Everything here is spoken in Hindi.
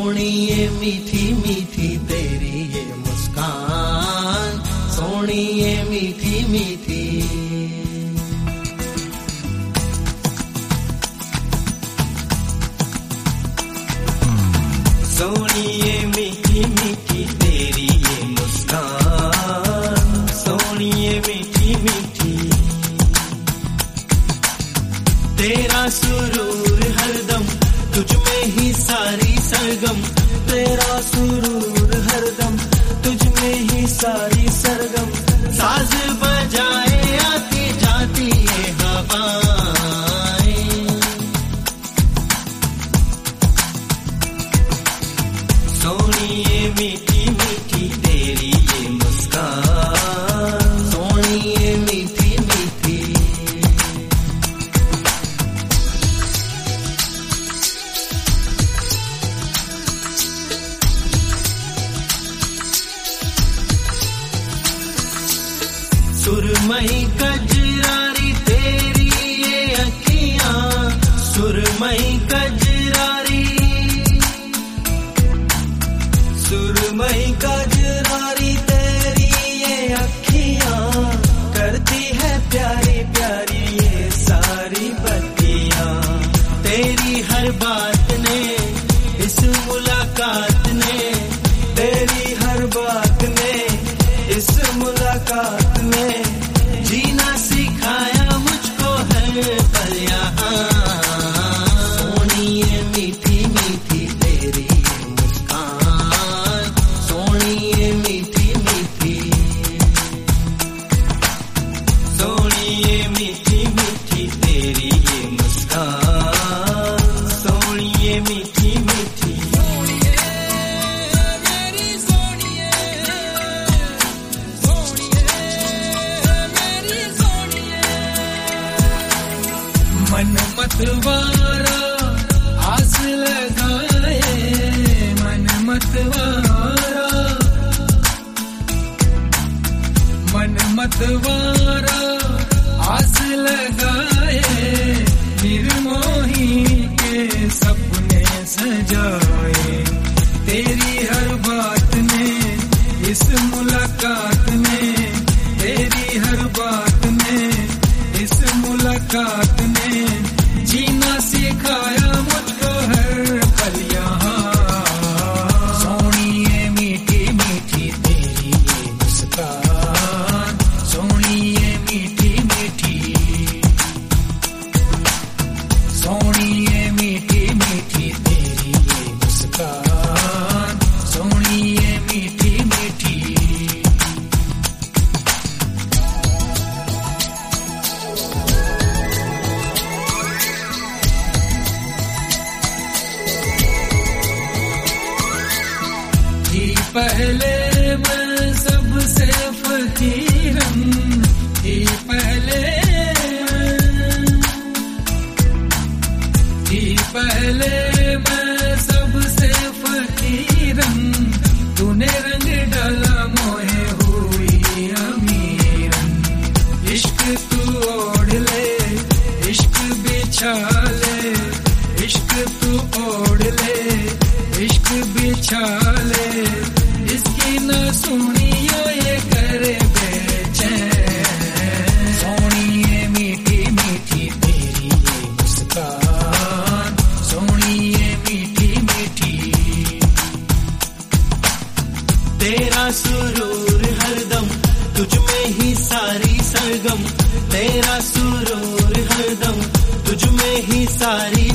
सोनी ये मीठी मीठी तेरी ये मुस्कान, सोनी ये मीठी मीठी। सोनी ये मीठी मीठी तेरी ये मुस्कान, सोनी ये मीठी मीठी। तेरा सुरूर हरदम तुझ में ही सारी सरगम, तेरा सुरूर हरदम तुझ में ही सारी सरगम। साज बजाए आती जाती ये हवाएं, सोनी ये मीठी मीठी तेरी ये मुस्कान, सोनी ये मीठी मीठी। सुरमई कजरारी तेरी ये अखियां, सुरमई कजरारी, सुरमई कजरारी तेरी ये अखियां, करती है प्यारी प्यारी ये सारी बत्तियां। तेरी हर बात ने, इस मुलाकात ने, तेरी हर बात ने, इस मुलाकात ने जीना सिखाया मुझको हर पल यहाँ। सोनी ये मीठी मीठी तेरी ये मुस्कान, सोनी ये मीठी मीठी। सोनी ये मीठी मीठी तेरी ये मुस्कान, सोनी ये मीठी मीठी। मन मतवारा आस लगाए, मन मतवारा, मन मतवारा आस लगाए। निर्मोही के सपने सजाए, तेरी हर बात ने, इस मुलाकात ने, तेरी हर बात ने, इस मुलाकात ने जीना सिखाया मुझको हर पल यहाँ। सोनी ये मीठी मीठी तेरी ये मुस्कान, सोनी ये मीठी मीठी। सोनी ये मीठी मीठी तेरी ये मुस्कान, सोनी ये मीठी मीठी। पहले मैं सबसे फकीरन थी, पहले थी, पहले मैं सबसे फकीरन। तूने रंग डाला मोहे हुई अमीरन। इश्क तू ओढ़ ले, इश्क बिछा ले, इश्क तू ओढ़ ले, इश्क बिछा ले। इसकी न सुनियो ये करे बेचैन। सोनी ये मीठी मीठी तेरी ये मुस्कान, सोनी ये मीठी मीठी। तेरा सुरूर हरदम तुझ में ही सारी सरगम, तेरा सुरूर हरदम तुझ में ही सारी